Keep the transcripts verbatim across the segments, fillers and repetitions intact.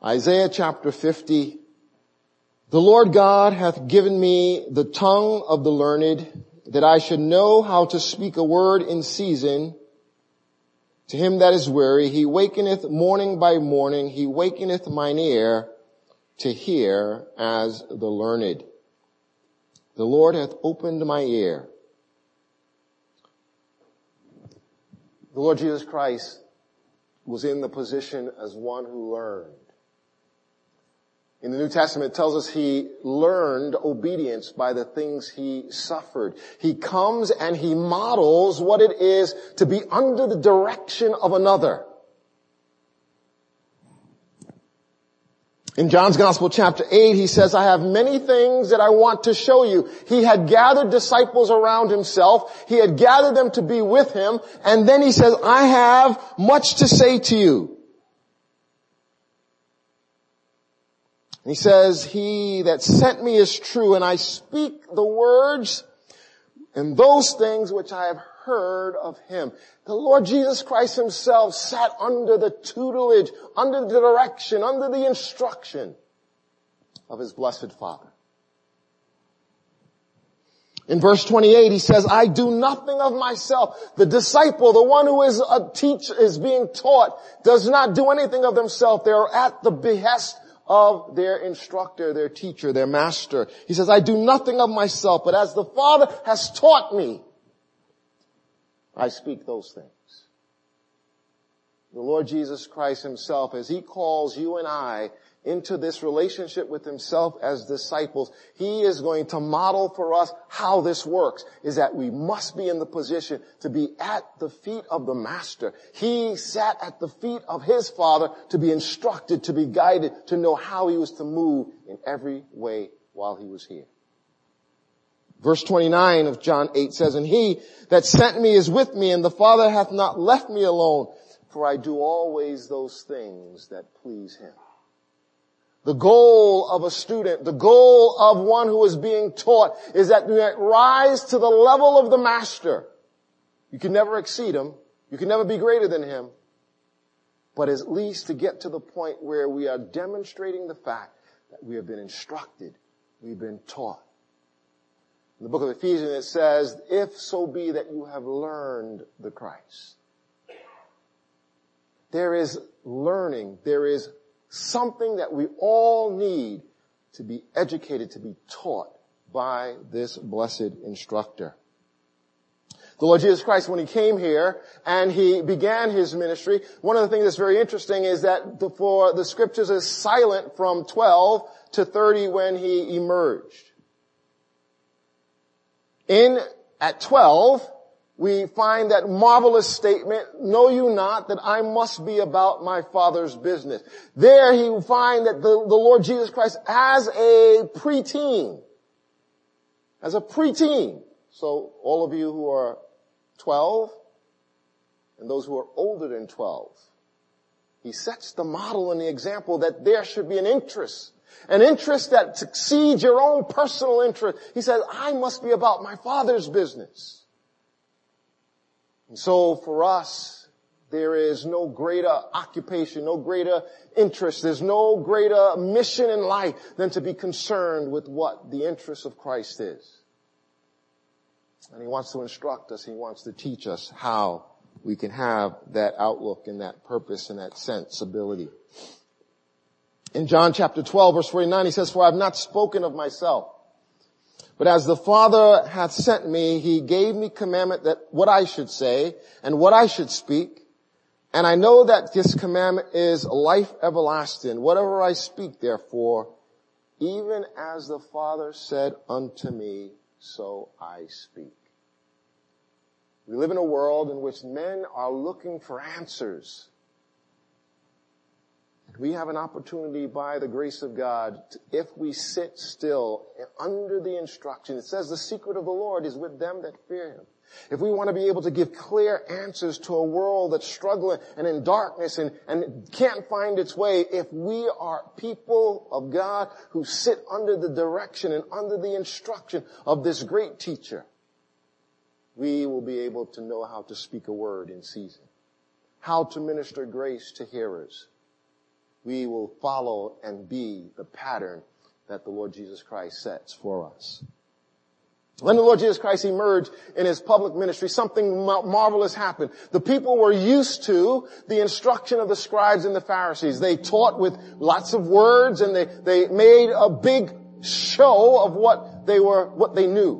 Isaiah chapter fifty. The Lord God hath given me the tongue of the learned, that I should know how to speak a word in season to him that is weary. He wakeneth morning by morning. He wakeneth mine ear to hear as the learned. The Lord hath opened my ear. The Lord Jesus Christ was in the position as one who learned. In the New Testament, it tells us he learned obedience by the things he suffered. He comes and he models what it is to be under the direction of another. In John's Gospel chapter eight, he says, I have many things that I want to show you. He had gathered disciples around himself. He had gathered them to be with him. And then he says, I have much to say to you. He says, he that sent me is true, and I speak the words and those things which I have heard of him. The Lord Jesus Christ himself sat under the tutelage, under the direction, under the instruction of his blessed Father. In verse twenty-eight, he says, I do nothing of myself. The disciple, the one who is a teacher, is being taught, does not do anything of themselves. They are at the behest of their instructor, their teacher, their master. He says, I do nothing of myself, but as the Father has taught me, I speak those things. The Lord Jesus Christ himself, as he calls you and I into this relationship with himself as disciples, he is going to model for us how this works, is that we must be in the position to be at the feet of the Master. He sat at the feet of his Father to be instructed, to be guided, to know how he was to move in every way while he was here. Verse twenty-nine of John eight says, and he that sent me is with me, and the Father hath not left me alone, for I do always those things that please him. The goal of a student, the goal of one who is being taught, is that you rise to the level of the Master. You can never exceed him. You can never be greater than him. But at least to get to the point where we are demonstrating the fact that we have been instructed, we've been taught. In the book of Ephesians it says, if so be that you have learned the Christ. There is learning, there is something that we all need to be educated, to be taught by this blessed instructor. The Lord Jesus Christ, when he came here and he began his ministry, one of the things that's very interesting is that the, for the scriptures is silent from twelve to thirty when he emerged. In, at twelve, we find that marvelous statement, know you not that I must be about my Father's business. There he will find that the, the Lord Jesus Christ as a preteen, as a preteen. So all of you who are twelve and those who are older than twelve, he sets the model and the example that there should be an interest, an interest that exceeds your own personal interest. He says, I must be about my Father's business. And so for us, there is no greater occupation, no greater interest, there's no greater mission in life than to be concerned with what the interest of Christ is. And he wants to instruct us, he wants to teach us how we can have that outlook and that purpose and that sensibility. In John chapter twelve verse forty-nine he says, for I have not spoken of myself, but as the Father hath sent me, he gave me commandment that what I should say and what I should speak. And I know that this commandment is life everlasting. Whatever I speak, therefore, even as the Father said unto me, so I speak. We live in a world in which men are looking for answers. We have an opportunity by the grace of God, to, if we sit still under the instruction. It says the secret of the Lord is with them that fear him. If we want to be able to give clear answers to a world that's struggling and in darkness and, and can't find its way, if we are people of God who sit under the direction and under the instruction of this great teacher, we will be able to know how to speak a word in season, how to minister grace to hearers. we will follow and be the pattern that the Lord Jesus Christ sets for us. When the Lord Jesus Christ emerged in his public ministry, something marvelous happened. The people were used to the instruction of the scribes and the Pharisees. They taught with lots of words, and they, they made a big show of what they were, what they knew.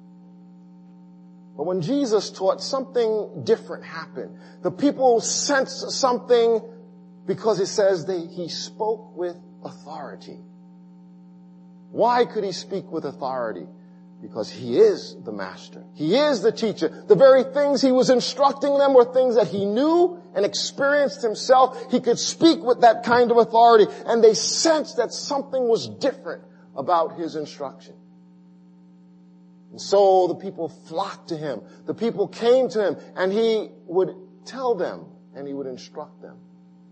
But when Jesus taught, something different happened. The people sensed something because it says that he spoke with authority. Why could he speak with authority? Because he is the master. He is the teacher. The very things he was instructing them were things that he knew and experienced himself. He could speak with that kind of authority, and they sensed that something was different about his instruction. And so the people flocked to him. The people came to him, and he would tell them and he would instruct them.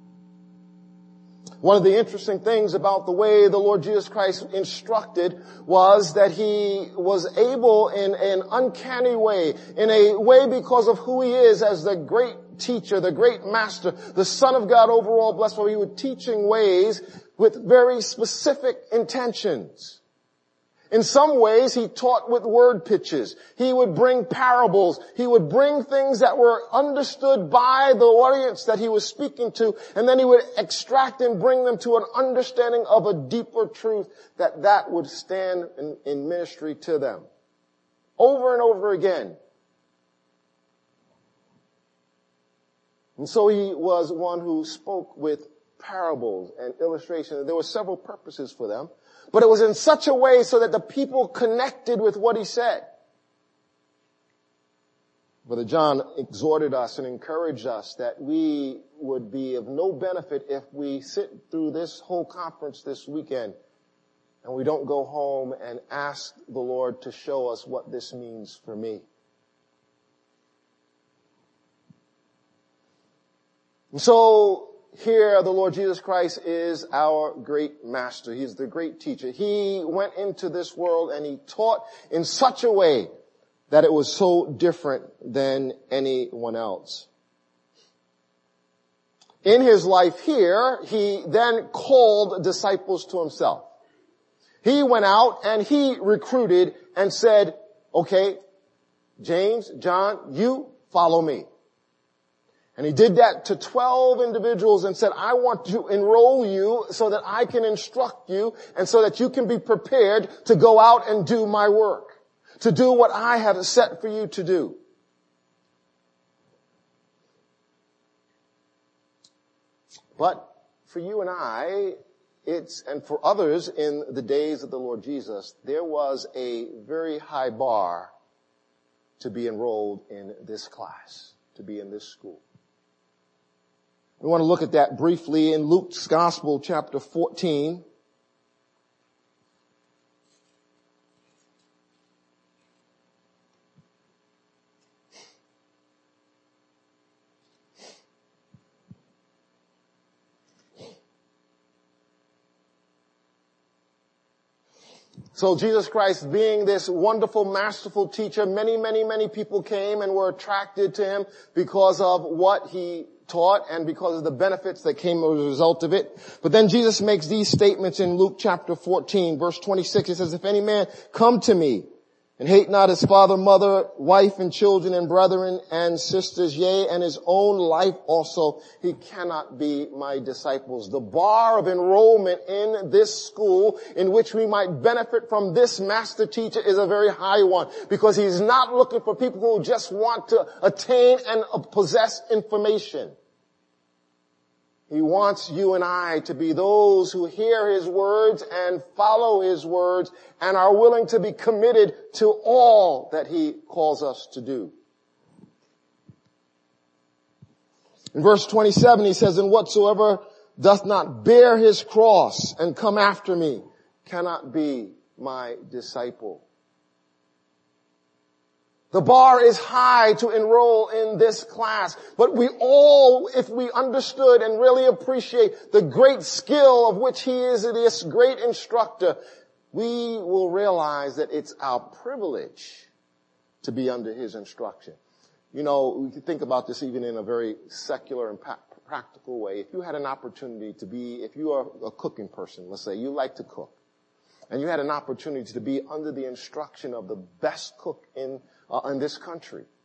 One of the interesting things about the way the Lord Jesus Christ instructed was that he was able in an uncanny way, in a way because of who he is as the great teacher, the great master, the Son of God over all blessed, for he would teach in ways with very specific intentions. In some ways, he taught with word pictures. He would bring parables. He would bring things that were understood by the audience that he was speaking to, and then he would extract and bring them to an understanding of a deeper truth that that would stand in, in ministry to them. Over and over again. And so he was one who spoke with parables and illustrations. There were several purposes for them. But it was in such a way so that the people connected with what he said. Brother John exhorted us and encouraged us that we would be of no benefit if we sit through this whole conference this weekend and we don't go home and ask the Lord to show us what this means for me. And so, here, the Lord Jesus Christ is our great master. He's the great teacher. He went into this world and he taught in such a way that it was so different than anyone else. In his life here, he then called disciples to himself. He went out and he recruited and said, okay, James, John, you follow me. And he did that to twelve individuals and said, I want to enroll you so that I can instruct you and so that you can be prepared to go out and do my work, to do what I have set for you to do. But for you and I, it's, and for others in the days of the Lord Jesus, there was a very high bar to be enrolled in this class, to be in this school. We want to look at that briefly in Luke's Gospel, chapter fourteen. So Jesus Christ, being this wonderful, masterful teacher, many, many, many people came and were attracted to him because of what he taught and because of the benefits that came as a result of it. But then Jesus makes these statements in Luke chapter fourteen, verse twenty-six. He says, if any man come to me and hate not his father, mother, wife, and children, and brethren, and sisters, yea, and his own life also, he cannot be my disciples. The bar of enrollment in this school in which we might benefit from this master teacher is a very high one, because he's not looking for people who just want to attain and possess information. He wants you and I to be those who hear his words and follow his words and are willing to be committed to all that he calls us to do. In verse twenty-seven, he says, and whatsoever doth not bear his cross and come after me cannot be my disciple. The bar is high to enroll in this class, but we all, if we understood and really appreciate the great skill of which he is this great instructor, we will realize that it's our privilege to be under his instruction. You know, we can think about this even in a very secular and practical way, if you had an opportunity to be, if you are a cooking person, let's say you like to cook, and you had an opportunity to be under the instruction of the best cook in, uh, in this country,